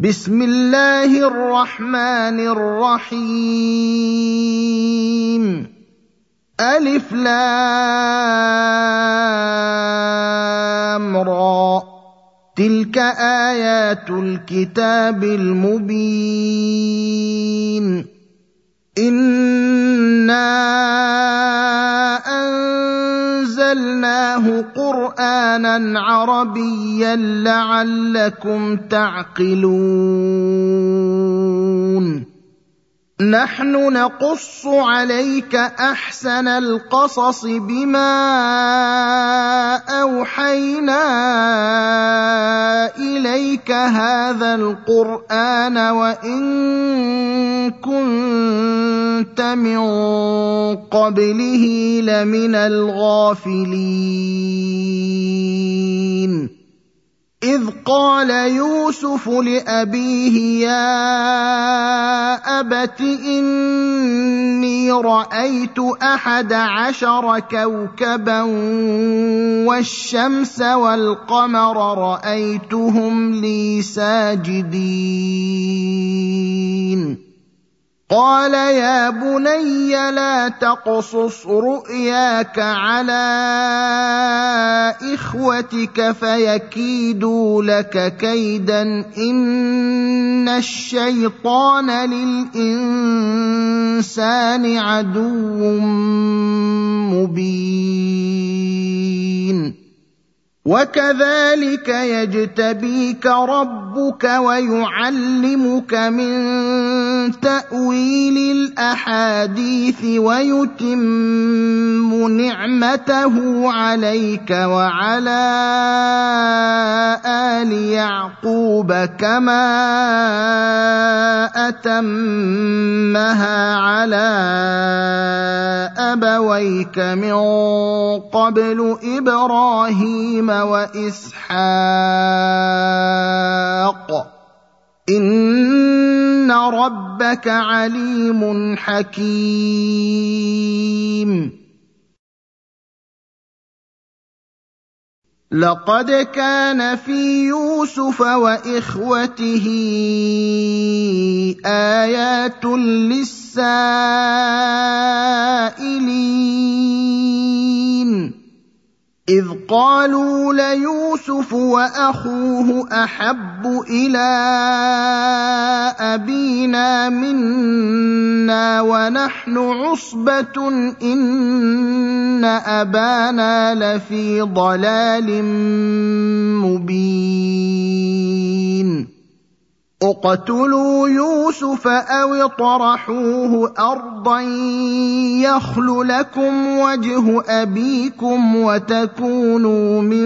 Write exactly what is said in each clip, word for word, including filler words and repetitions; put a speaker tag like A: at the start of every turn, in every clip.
A: بسم الله الرحمن الرحيم ألف لام را تلك آيات الكتاب المبين إنا أنزلناه قرآنا عربيا لعلكم تعقلون نحن نقص عليك أحسن القصص بما أوحينا إليك هذا القرآن وإن كنت من قبله لمن الغافلين إذ قال يوسف لأبيه يا أبت إني رأيت أحد عشر كوكبا والشمس والقمر رأيتهم لي ساجدين قال يا بني لا تقصص رؤياك على إخوتك فيكيدوا لك كيدا إن الشيطان للإنسان عدو مبين وكذلك يجتبيك ربك ويعلمك من تأويل الأحاديث ويتم نعمته عليك وعلى آل يعقوب كما أتمها على أبويك من قبل إبراهيم وإسحاق إن ربك عليم حكيم لقد كان في يوسف وإخوته آيات للسائلين إذ قالوا ليوسف وأخوه أحب إلى أبينا منا ونحن عصبة إن أبانا لفي ضلال مبين اقتلوا يوسف أو اطرحوه أرضا يخل لكم وجه أبيكم وتكونوا من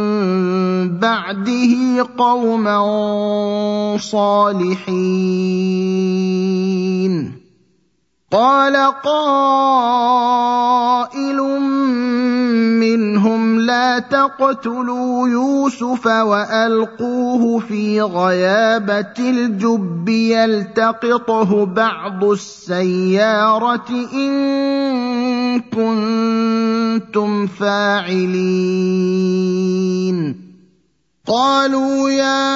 A: بعده قوما صالحين قال قائل منهم لا تقتلوا يوسف وألقوه في غيابة الجب يلتقطه بعض السيارة إن كنتم فاعلين قالوا يا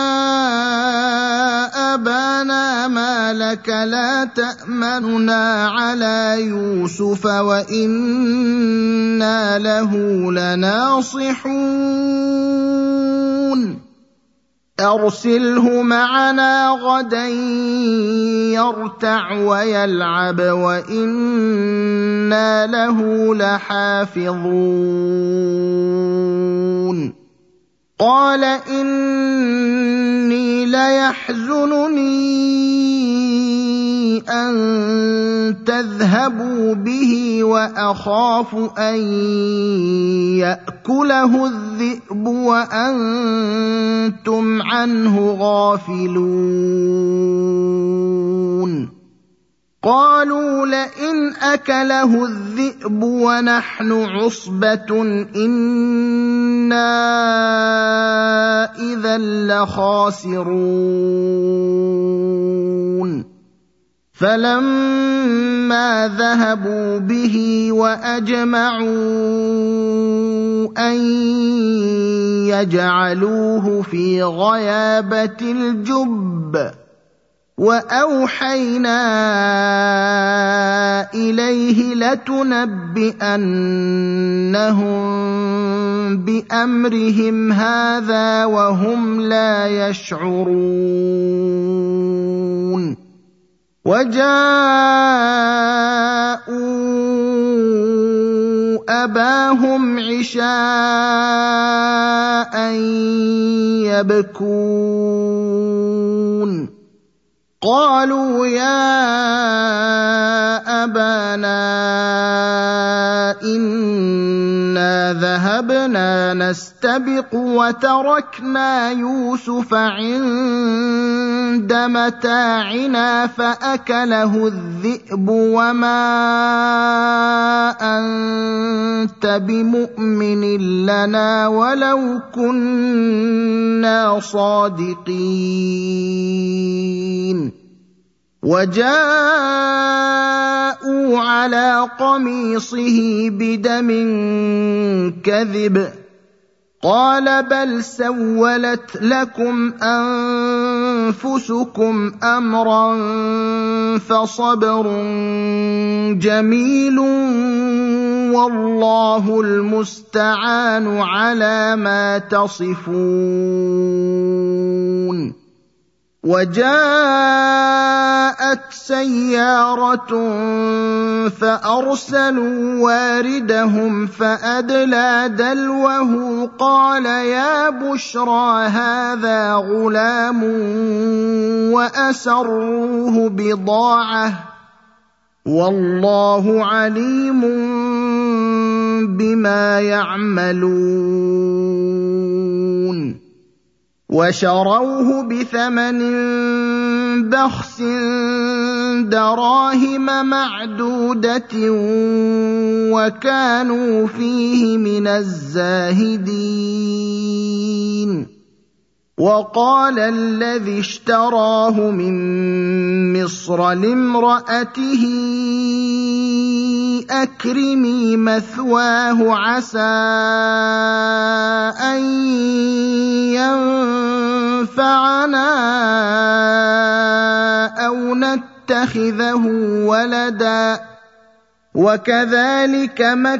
A: أبانا ما لك لا تأمننا على يوسف وإنا له لناصحون أرسله معنا غدا يرتع ويلعب وإنا له لحافظون قال إني ليحزنني أن تذهبوا به وأخاف أن يأكله الذئب وأنتم عنه غافلون قالوا لئن أكله الذئب ونحن عصبة إنا إذا لخاسرون فلما ذهبوا به وأجمعوا أن يجعلوه في غيابة الجب وأوحينا إليه لتنبئنهم بأمرهم هذا وهم لا يشعرون وجاءوا أباهم عشاء يبكون قالوا يا أبانا إنا ذهبنا نستبق وتركنا يوسف عند متاعنا فأكله الذئب وما أنت بمؤمن لنا ولو كنا صادقين وجاءوا على قميصه بدم كذب قال بل سولت لكم أنفسكم أمرا فصبر جميل والله المستعان على ما تصفون وجاءت سيارة فأرسلوا واردهم فأدلى دلوه قال يا بشرى هذا غلام وأسروه بضاعة والله عليم بما يعملون وشروه بثمن بخس دراهم معدودة وكانوا فيه من الزاهدين وقال الذي اشتراه من مصر لامرأته أكرمي مثواه عسى أن ينفعنا أو نتخذه ولدا وكذلك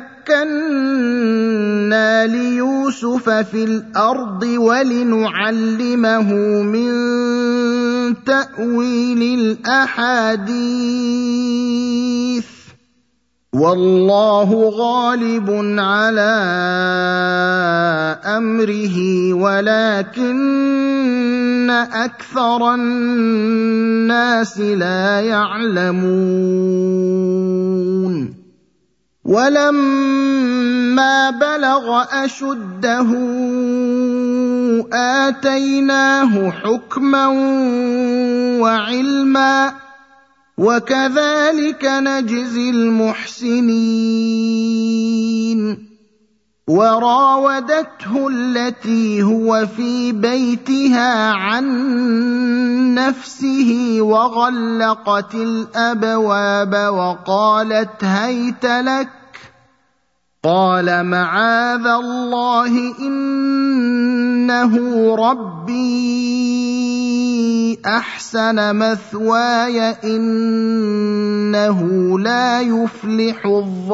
A: مكنا ليوسف في الأرض ولنعلمه من تأويل الأحاديث والله غالب على أمره ولكن أكثر الناس لا يعلمون ولما بلغ أشده آتيناه حكما وعلما وكذلك نجزي المحسنين وراودته التي هو في بيتها عن نفسه وغلقت الأبواب وقالت هيت لك قال معاذ الله إنه ربي أحسن مثواي إنه لا يفلح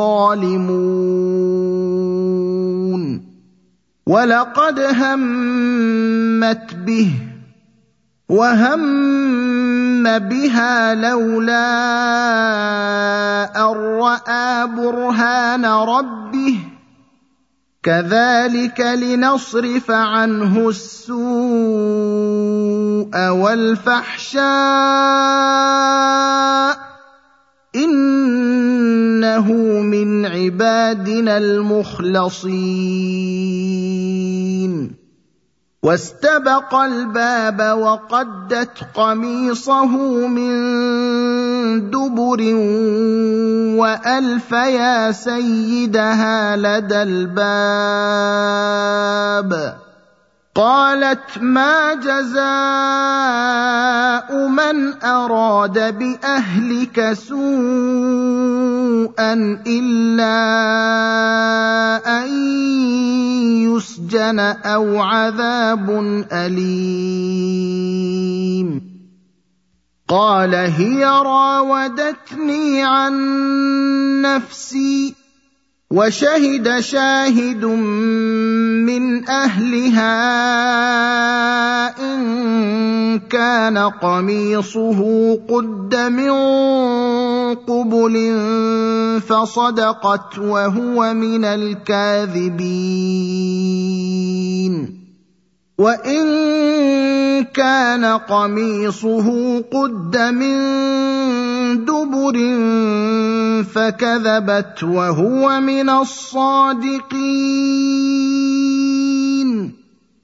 A: الظالمون ولقد همت به وهم بها لولا أن رأى برهان ربه كذلك لنصرف عنه السوء والفحشاء إنه من عبادنا المخلصين واستبق الباب وقدت قميصه من دبر وألف يا سيدها لدى الباب قالت ما جزاء من من أراد بأهلك سوءا إلا أن يسجن أو عذاب أليم قال هي راودتني عن نفسي وشهد شاهد من أهلها إن كان قميصه قد من قبل فصدقت وهو من الكاذبين وإن كان قميصه قد من دبر فكذبت وهو من الصادقين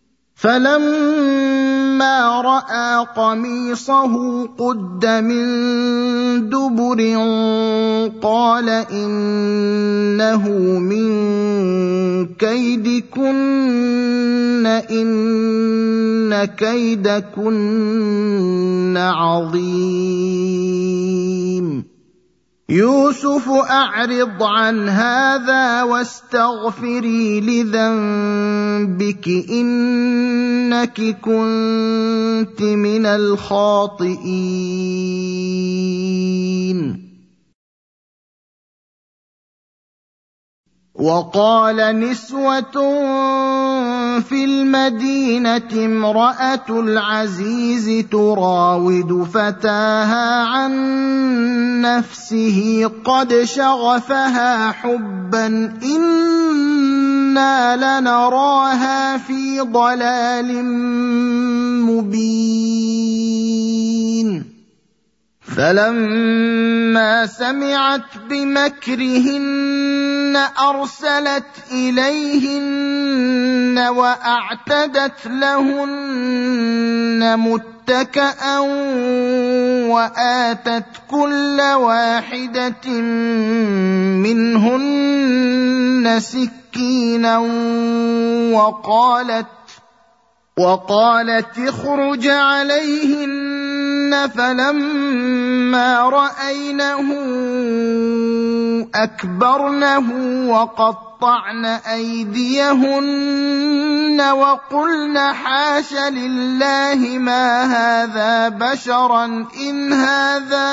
A: فلما رأى قميصه قد من دبر قال إنه من كيدكن إن كيدكن عظيم يوسف أعرض عن هذا واستغفري لذنبك إنك كنت من الخاطئين وقال نسوة في المدينة امرأة العزيز تراود فتاها عن نفسه قد شغفها حبا إنا لنراها في ضلال مبين فلما سمعت بمكرهن أرسلت إليهن وأعتدت لهن متكئا وآتت كل واحدة منهن سكينا وقالت وقالت اخرج عليهن فلما رأينه أكبرنه وقطعن أيديهن وقلن حاش لله ما هذا بشرا إن هذا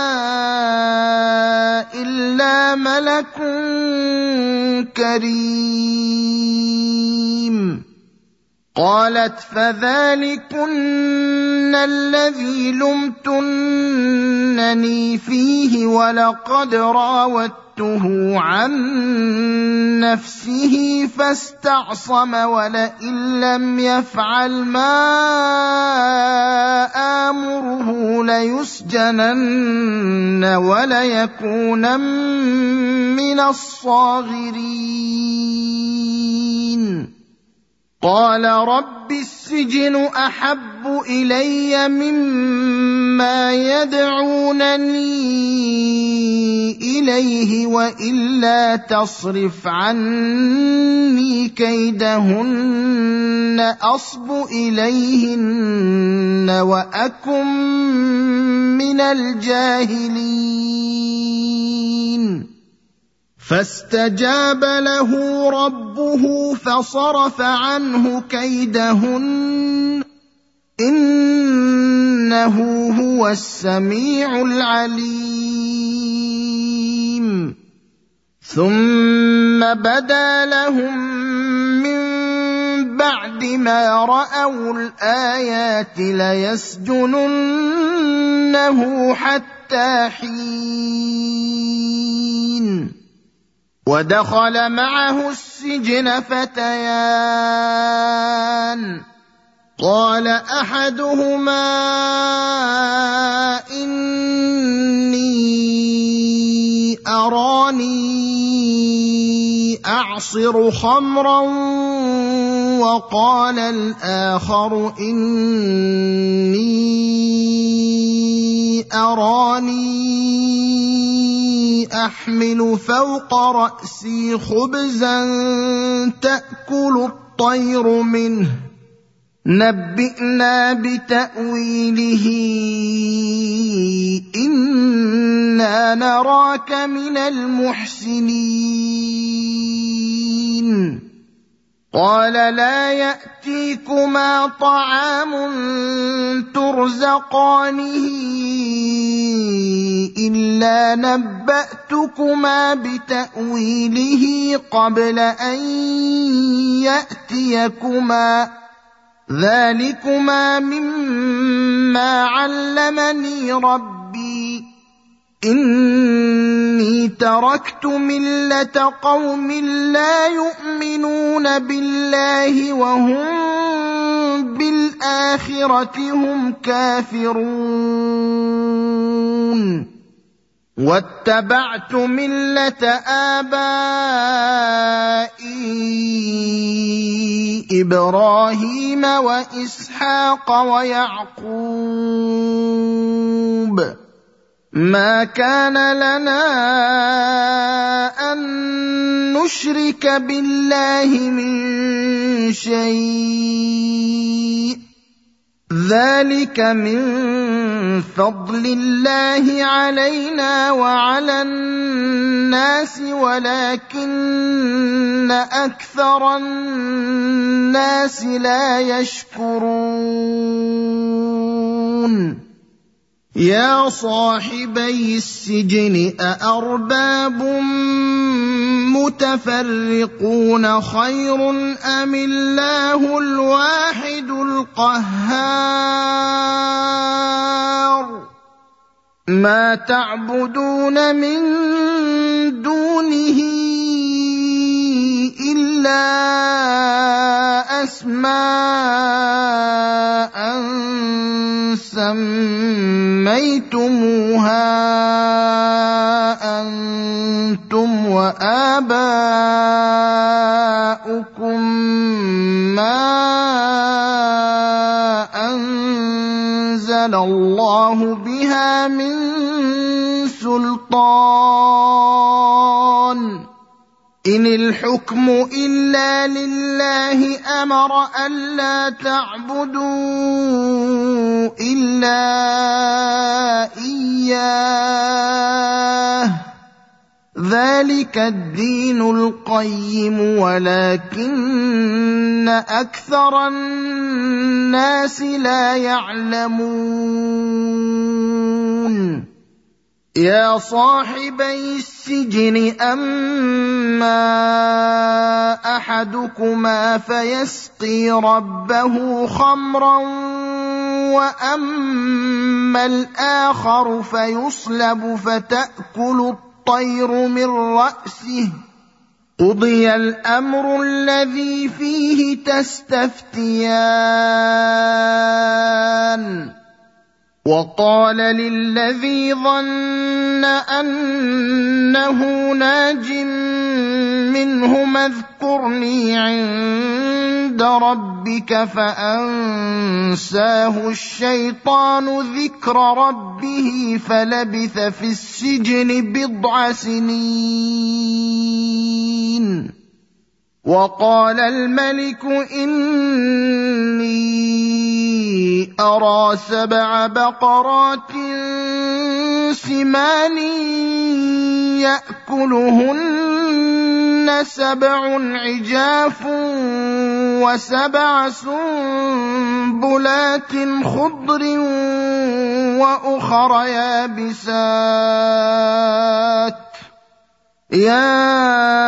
A: إلا ملك كريم قالت فذلكن الذي لمتنني فيه ولقد راودته عن نفسه فاستعصم ولئن لم يفعل ما آمره ليسجنن وليكونن من الصاغرين قال رب السجن أحب إلي مما يدعونني إليه وإلا تصرف عني كيدهن أصب إليهن وأكن من الجاهلين فاستجاب له ربه فصرف عنه كيدهن إنه هو السميع العليم ثم بدا لهم من بعد ما رأوا الآيات ليسجننه حتى حين ودخل معه السجن فتيان قال أحدهما إني أراني أعصر خمرا وقال الآخر إني أراني أحمل فوق رأسي خبزا تأكل الطير منه نبئنا بتأويله نراك من المحسنين. قال لا يأتيكما طعام ترزقانه إلا نبأتكما بتأويله قبل أن يأتيكما، ذلكما مما علمني ربي، إني تركت ملة قوم لا يؤمنون بالله وهم بالآخرة هم كافرون، واتبعت ملة آبائي إبراهيم وإسحاق ويعقوب، ما كان لنا أن نشرك بالله من شيء، ذلك من فضل الله علينا وعلى الناس ولكن أكثر الناس لا يشكرون. يا صاحبي السجن أأرباب متفرقون خير أم الله الواحد القهار؟ ما تعبدون من دونه إلا أسماء سميتموها أنتم وآباؤكم ما أنزل الله بها من سلطان، إن الحكم إلا لله أمر ألا تعبدوا إلا إياه، ذلك الدين القيم ولكن أكثر الناس لا يعلمون. يا صاحبي السجن أما أحدكما فيسقي ربه خمرا وأما الآخر فيصلب فتأكل الطير من رأسه، قضي الأمر الذي فيه تستفتيان. وقال للذي ظن أنه ناج منهما اذكرني عند ربك فأنساه الشيطان ذكر ربه فلبث في السجن بضع سنين. وقال الملك إني أرى سبع بقرات سمان يأكلهن سبع عجاف وسبع سنبلات خضر وأخر يابسات، يا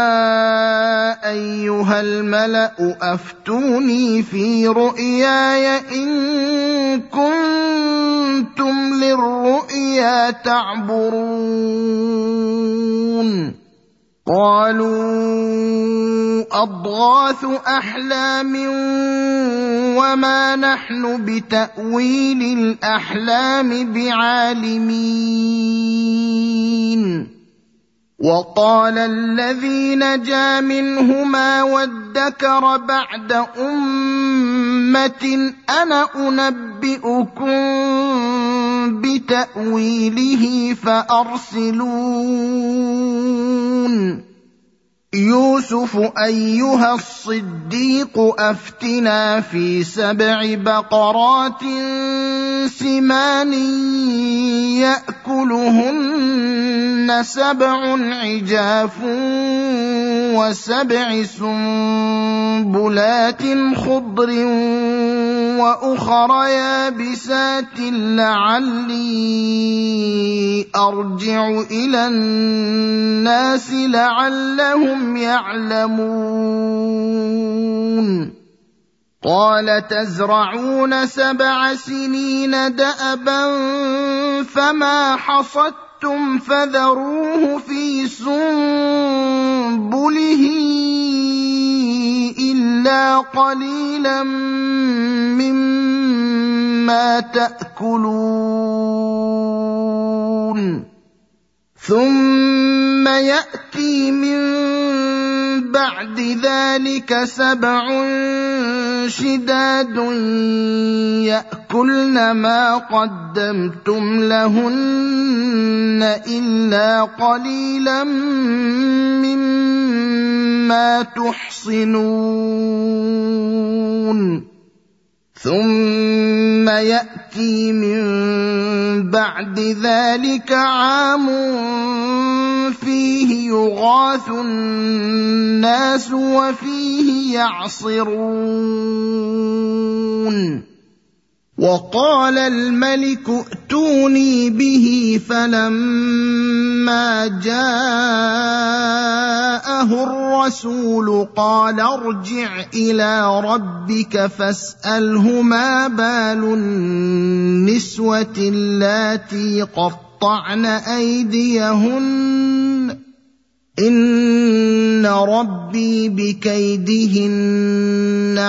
A: أيها الملأ أفتوني في رؤياي إن كنتم للرؤيا تعبرون. قالوا أضغاث أحلام وما نحن بتأويل الأحلام بعالمين. وقال الذي نجا منهما وادكر بعد أمة أنا أنبئكم بتأويله فأرسلون. يوسف أيها الصديق أفتنا في سبع بقرات سمان يأكلهن سبع عجاف وسبع سنبلات خضر وأخر يابسات لعلي أرجع إلى الناس لعلهم يعلمون قال تزرعون سبع سنين دأبا فما حصدتم فذروه في سنبله إلا قليلا مما تأكلون ثم يأتي من بعد ذلك سبع شداد يأكلن ما قدمتم لهن إلا قليلا مما تحصنون ثم يأتي من بعد ذلك عام فيه يغاث الناس وفيه يعصرون وقال الملك ائتوني به فلما جاءه الرسول قال ارجع إلى ربك فاسأله ما بال النسوة اللاتي قطعن أيديهن إن ربي بكيدهن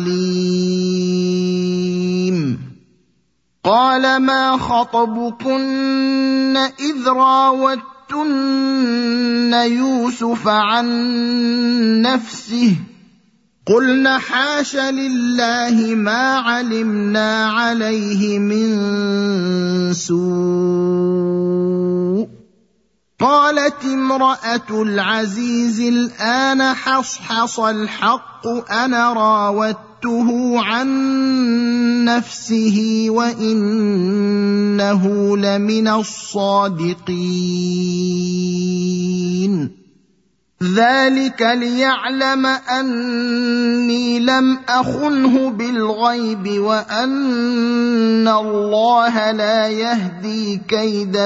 A: عليم قال ما خطبكن إذ راوتن يوسف عن نفسه قلن حاش لله ما علمنا عليه من سوء قالت امرأة العزيز الآن حصحص الحق أنا راودته عن نفسه وإنه لمن الصادقين ذلك ليعلم أني لم أخنه بالغيب وأن الله لا يهدي كيد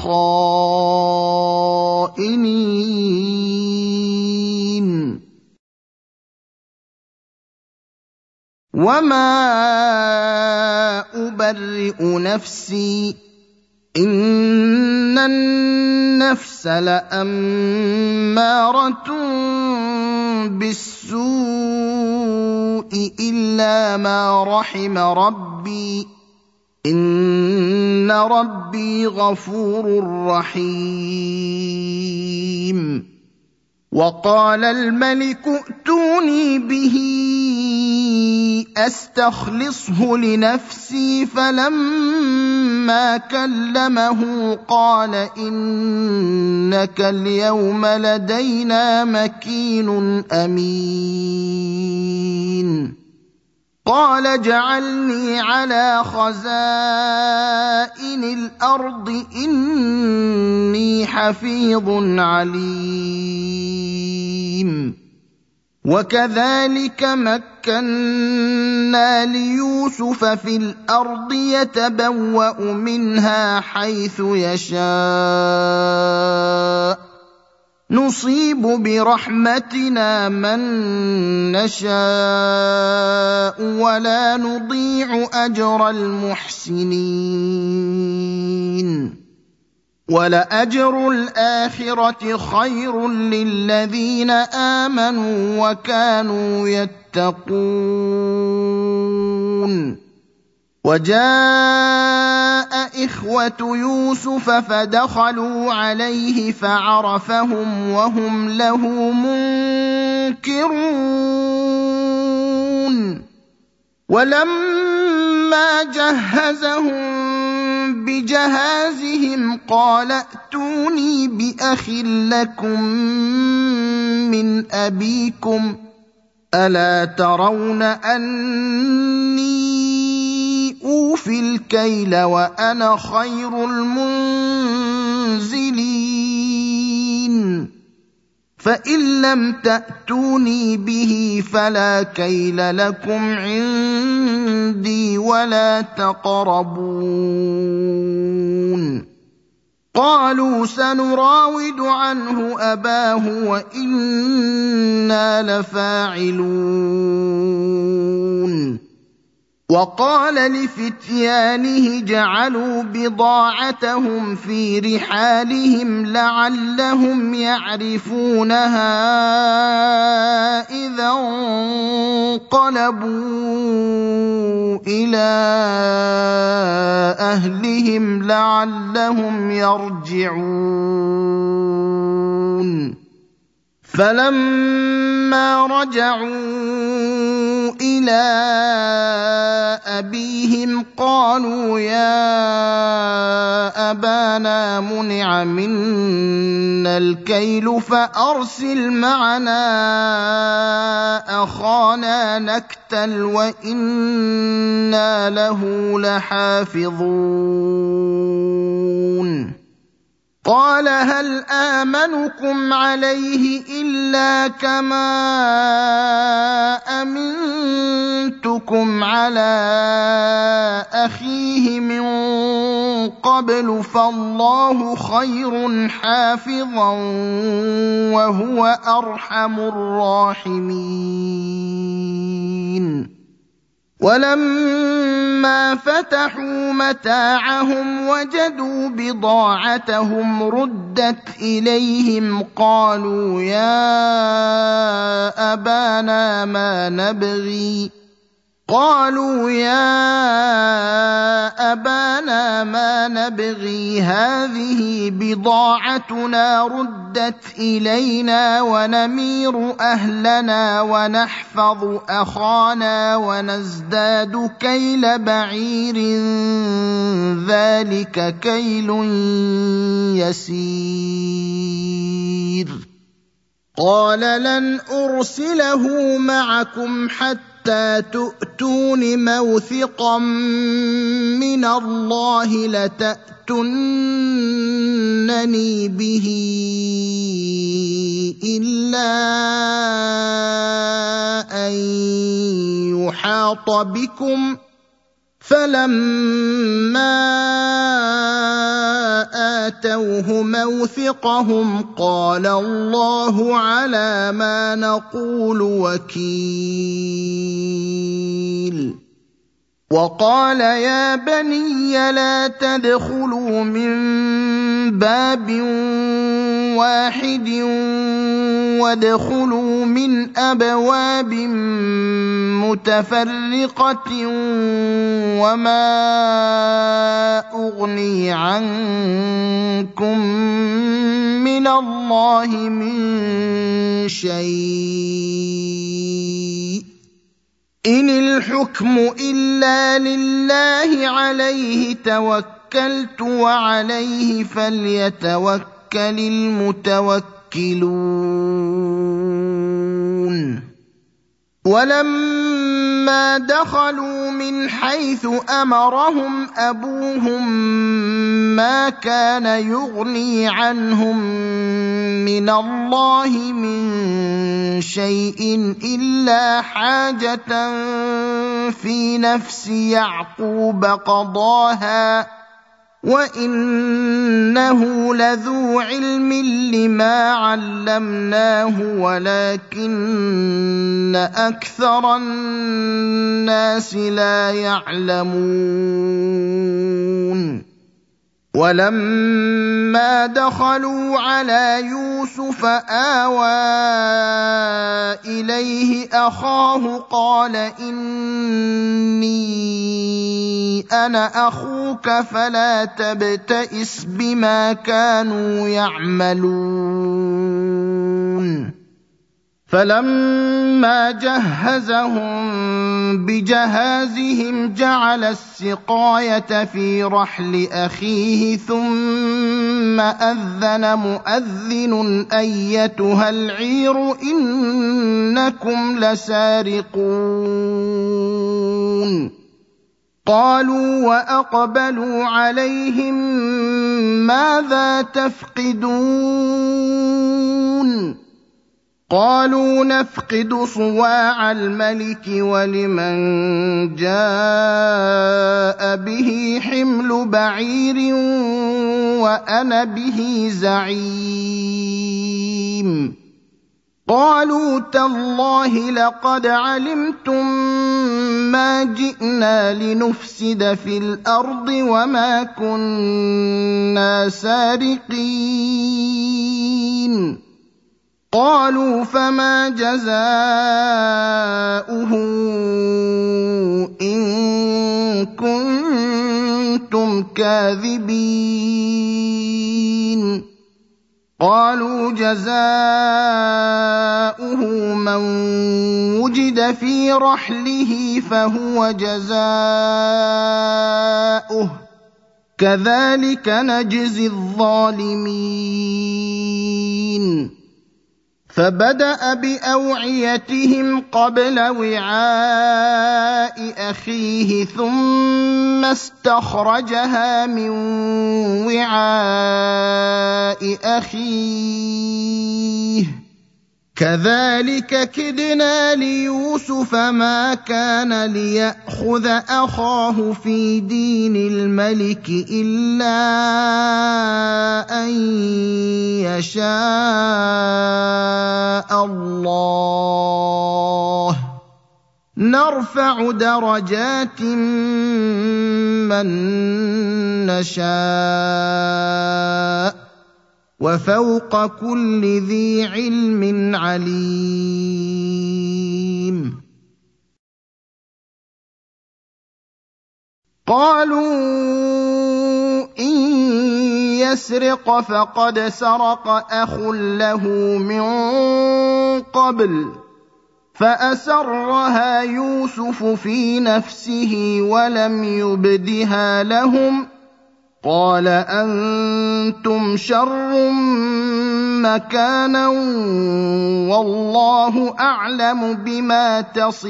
A: الخائنين وما أبرئ نفسي إن النفس لأمارة بالسوء إلا ما رحم ربي إن ربي غفور رحيم وقال الملك ائتوني به أستخلصه لنفسي فلما كلمه قال إنك اليوم لدينا مكين أمين قال اجعلني على خزائن الأرض إني حفيظ عليم وكذلك مكنا ليوسف في الأرض يتبوأ منها حيث يشاء نصيب برحمتنا من نشاء ولا نضيع أجر المحسنين ولأجر الآخرة خير للذين آمنوا وكانوا يتقون وجاء إخوة يوسف فدخلوا عليه فعرفهم وهم له منكرون ولما جهزهم بجهازهم قال ائتوني بأخ لكم من أبيكم ألا ترون أني أوفي الكيل وأنا خير المنزلين فإن لم تأتوني به فلا كيل لكم عندي ولا تقربون قالوا سنراود عنه أباه وإنا لفاعلون وقال لفتيانه جعلوا بضاعتهم في رحالهم لعلهم يعرفونها إذا انقلبوا إلى أهلهم لعلهم يرجعون فلما رجعوا إلى أبيهم قالوا يا أبانا منع منا الكيل فأرسل معنا أخانا نكتل وإنا له لحافظون قال هل آمنكم عليه إلا كما أمنتكم على أخيه من قبل فالله خير حافظا وهو أرحم الراحمين ولما فتحوا متاعهم وجدوا بضاعتهم ردت إليهم قالوا يا أبانا ما نبغي قالوا يا أبانا ما نبغي هذه بضاعتنا ردت إلينا ونمير أهلنا ونحفظ أخانا ونزداد كيل بعير ذلك كيل يسير قال لن أرسله معكم حتى حتى تؤتون موثقا من الله لتأتونني به إلا أن يحاط بكم فلما آتوه موثقهم قال الله على ما نقول وكيل وقال يا بني لا تدخلوا من باب واحد وادخلوا من أبواب متفرقة وما أغني عنكم من الله من شيء إن الحكم إلا لله عليه توكلت وعليه فليتوكل المتوكلون ولما دخلوا من حيث أمرهم أبوهم ما كان يغني عنهم من الله من شيء إلا حاجة في نفس يعقوب قضاها وإنه لذو علم لما علمناه ولكن أكثر الناس لا يعلمون ولما دخلوا على يوسف آوى إليه أخاه قال إني أنا أخوك فلا تبتئس بما كانوا يعملون فلما جهزهم بجهازهم جعل السقايه في رحل اخيه ثم اذن مؤذن ايتها العير انكم لسارقون قالوا واقبلوا عليهم ماذا تفقدون قالوا نفقد صواع الملك ولمن جاء به حمل بعير وانا به زعيم قالوا تالله لقد علمتم ما جئنا لنفسد في الارض وما كنا سارقين قالوا فما جزاؤه إن كنتم كاذبين قالوا جزاؤه من وجد في رحله فهو جزاؤه كذلك نجزي الظالمين فبدأ بأوعيتهم قبل وعاء أخيه ثم استخرجها من وعاء أخيه كذلك كدنا ليوسف ما كان ليأخذ أخاه في دين الملك إلا أن يشاء الله نرفع درجات من نشاء وفوق كل ذي علم عليم قالوا إن يسرق فقد سرق أخ له من قبل فأسرها يوسف في نفسه ولم يبدها لهم قال أنتم شر مكانا والله أعلم بما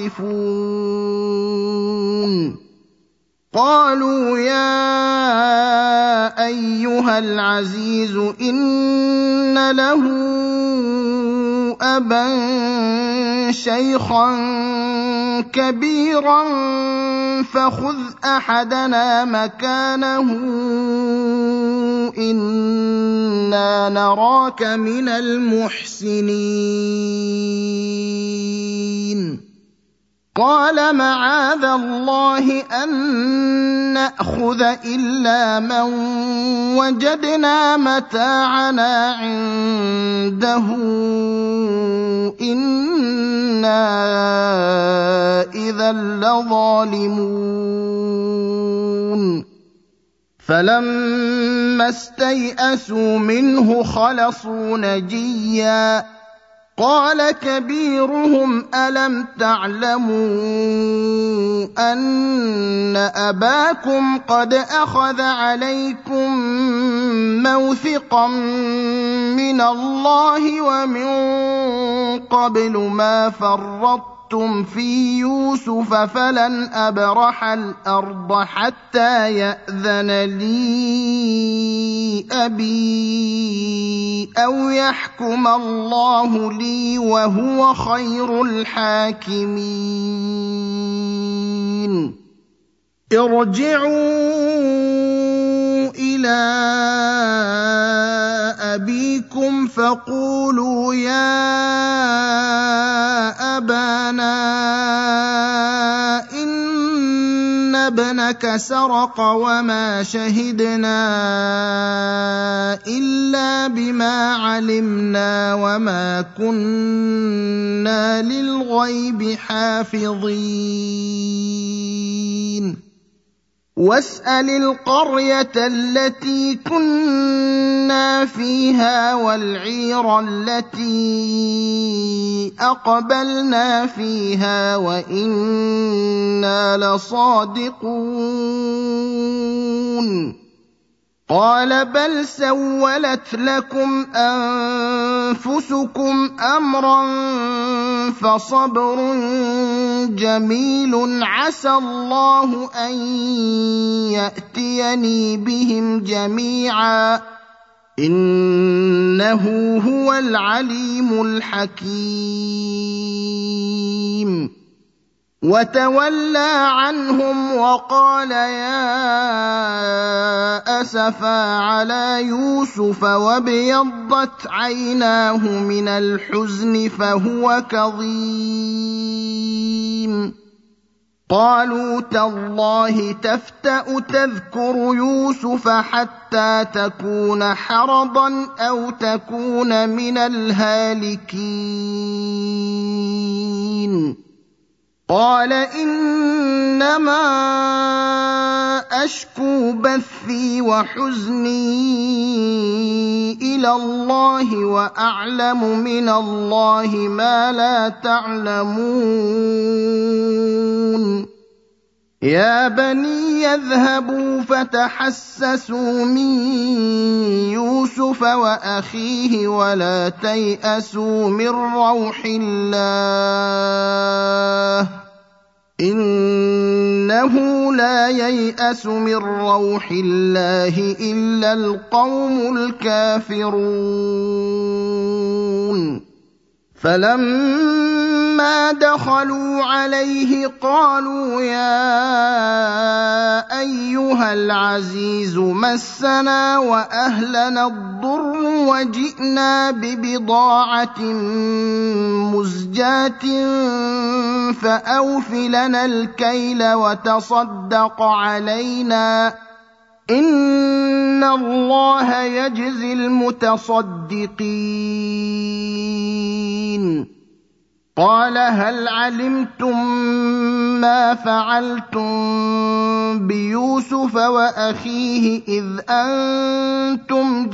A: تصفون قالوا يا أيها العزيز إن له أبا شيخا كبيرا فخذ أحدنا مكانه إنا نراك من المحسنين قال معاذ الله أن نأخذ إلا من وجدنا متاعنا عنده إنا إذا لظالمون فلما استيئسوا منه خلصوا نجيا قال كبيرهم ألم تعلموا أن أباكم قد أخذ عليكم موثقا من الله ومن قبل ما فرطتم في يوسف فلن أبرح الأرض حتى يأذن لي أبي أو يحكم الله لي وهو خير الحاكمين ارجعوا إلى أبيكم فقولوا يا أبانا إن ابنك سرق وما شهدنا إلا بما علمنا وما كنا للغيب حافظين واسأل القرية التي كنا فيها والعير التي أقبلنا فيها وإنا لصادقون قال بل سولت لكم أنفسكم أمرا فصبر جميل عسى الله أن يأتيني بهم جميعا إنه هو العليم الحكيم وتولى عنهم وقال يا أسفا على يوسف وابيضت عيناه من الحزن فهو كظيم قالوا تالله تفتأ تذكر يوسف حتى تكون حرضا أو تكون من الهالكين قال إنما أشكو بثي وحزني إلى الله وأعلم من الله ما لا تعلمون يا بني يذهبوا فتحسسوا من يوسف وأخيه ولا تيأسوا من روح الله إنه لا ييأس من روح الله إلا القوم الكافرون فلما دخلوا عليه قالوا يا أيها العزيز مسنا وأهلنا الضر وجئنا ببضاعة مزجاة فأوف لنا الكيل وتصدق علينا إن الله يجزي المتصدقين قال هل علمتم ما فعلتم بيوسف وأخيه إذ أنتم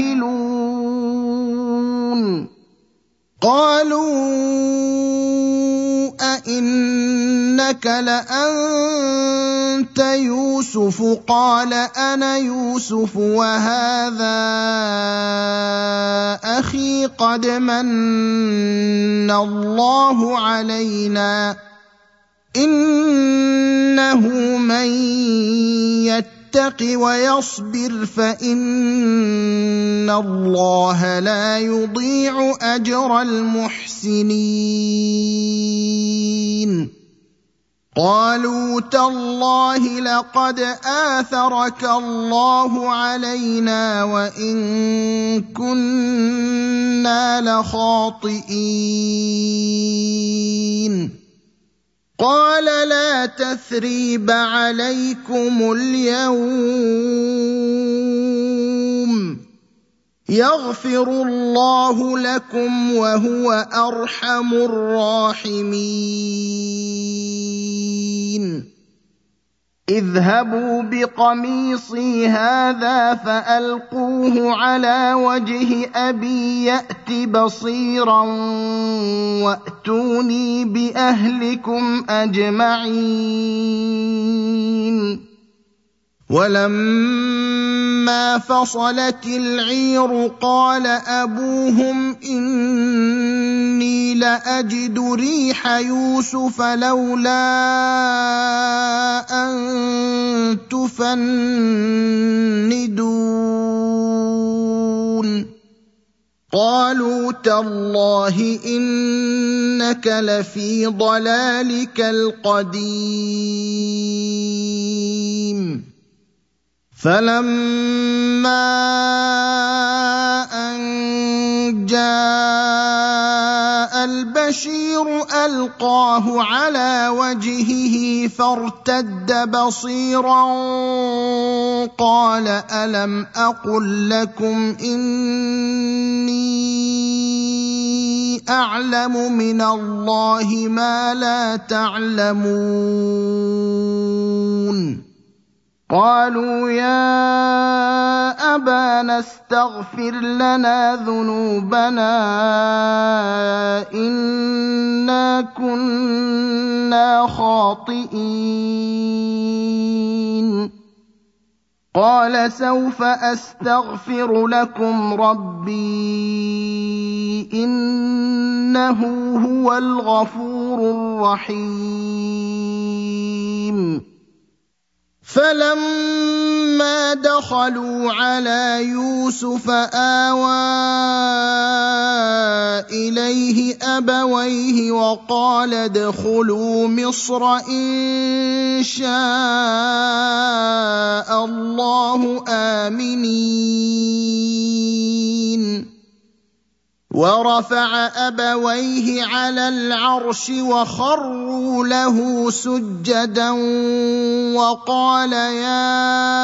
A: جاهلون قالوا أئنك لأنت يوسف قال أنا يوسف وهذا أخي قد من الله علينا إنه من يتق ويصبر فإن الله لا يضيع أجر المحسنين قالوا تالله لقد آثرك الله علينا وإن كنا لخاطئين قال لا تثريب عليكم اليوم يغفر الله لكم وهو أرحم الراحمين اذهبوا بقميصي هذا فألقوه على وجه أبي يأت بصيرا وأتوني بأهلكم أجمعين ولما فصلت العير قال أبوهم إني لأجد ريح يوسف لولا أن تفندون قالوا تالله إنك لفي ضلالك القديم فلما أن جاء البشير ألقاه على وجهه فارتد بصيرا قال ألم أقل لكم إني أعلم من الله ما لا تعلمون قالوا يا أبانا استغفر لنا ذنوبنا إنا كنا خاطئين قال سوف أستغفر لكم ربي إنه هو الغفور الرحيم فلما دخلوا على يوسف آوى إليه أبويه وقال ادخلوا مصر إن شاء الله آمنين ورفع أبويه على العرش وخروا له سجدا وقال يا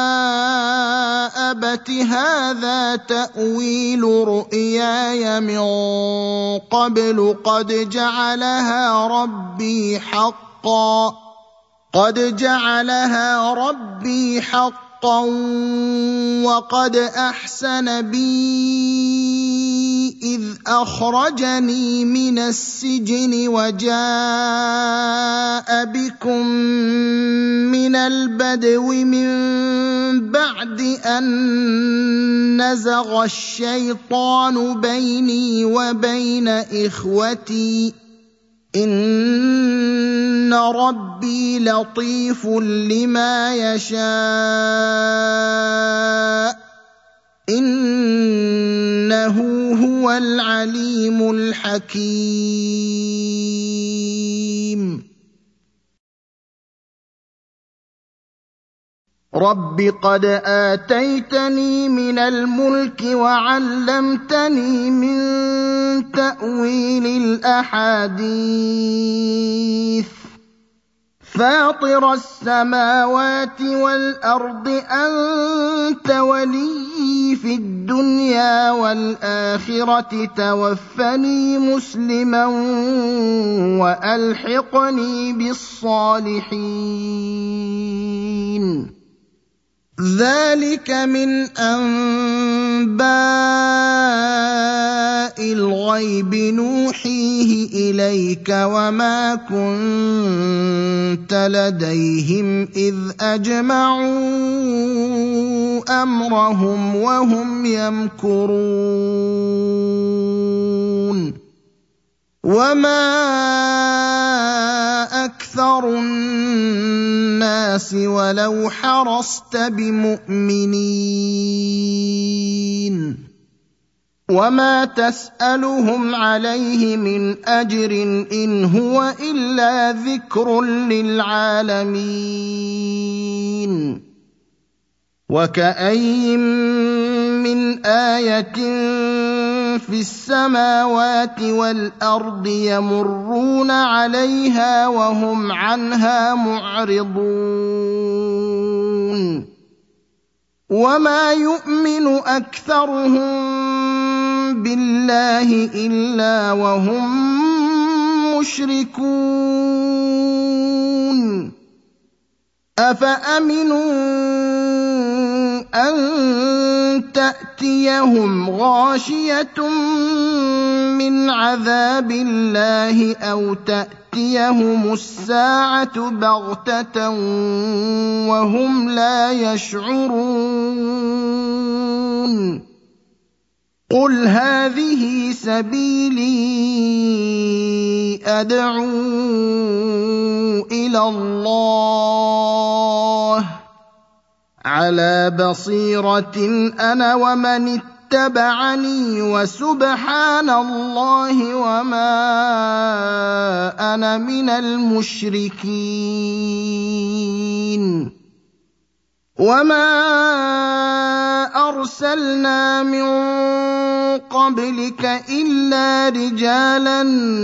A: أبت هذا تأويل رؤياي من قبل قد جعلها ربي حقا قد جعلها ربي حقا وقد أحسن بي إذ أخرجني من السجن وجاء بكم من البدو من بعد أن نزغ الشيطان بيني وبين إخوتي إن ربي لطيف لما يشاء إنه هو العليم الحكيم رب قد آتيتني من الملك وعلمتني من تأويل الأحاديث فاطر السماوات والأرض أنت ولي في الدنيا والآخرة توفني مسلما وألحقني بالصالحين ذلك من أنباء الغيب نوحيه إليك وما كنت لديهم إذ أجمعوا أمرهم وهم يمكرون وما أكثر الناس ولو حرصت بمؤمنين وما تسألهم عليه من أجر إن هو إلا ذكر للعالمين وكأين من آية في السماوات والأرض يمرون عليها وهم عنها معرضون وما يؤمن أكثرهم بالله إلا وهم مشركون أفأمنوا أن تأتيهم غاشية من عذاب الله أو تأتيهم الساعة بغتة وهم لا يشعرون قل هذه سبيلي أدعو إلى الله على بصيرة أنا ومن اتبعني وسبحان الله وما أنا من المشركين وما أرسلنا من قبلك إلا رجالا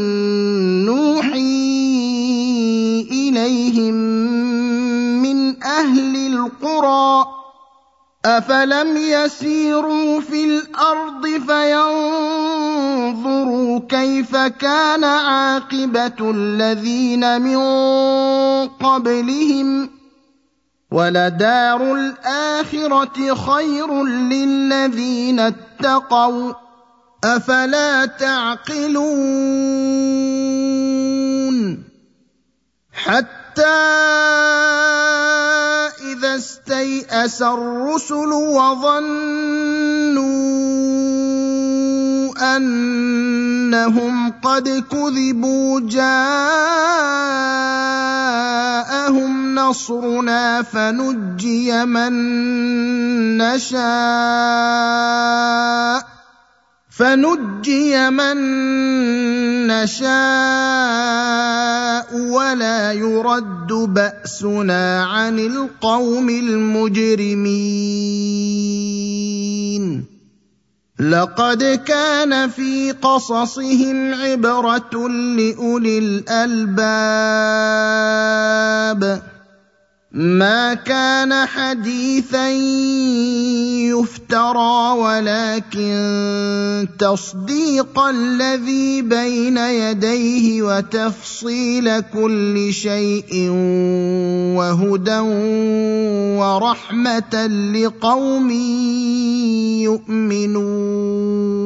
A: نوحي إليهم من أهل القرى أفلم يسيروا في الأرض فينظروا كيف كان عاقبة الذين من قبلهم وَلَدَارُ الْآخِرَةِ خَيْرٌ لِّلَّذِينَ اتَّقَوْا ۗ أَفَلَا تَعْقِلُونَ حَتَّىٰ إِذَا اسْتَيْأَسَ الرُّسُلُ وَظَنُّوا أَنَّهُمْ قَدْ كُذِبُوا جَاءَهُمْ نَصْرُنَا فَنُجِّيَ مَن نَّشَاءُ فَنُجِّيَ مَن نَّشَاءُ وَلَا يُرَدُّ بَأْسُنَا عَنِ الْقَوْمِ الْمُجْرِمِينَ لَقَدْ كَانَ فِي قَصَصِهِمْ عِبْرَةٌ لِّأُولِي الْأَلْبَابِ مَا كَانَ حَدِيثًا يُفْتَرَىٰ وَلَٰكِن تَصْدِيقَ الَّذِي بَيْنَ يَدَيْهِ وَتَفْصِيلَ كُلِّ شَيْءٍ وَهُدًى وَرَحْمَةً لِّقَوْمٍ يُؤْمِنُونَ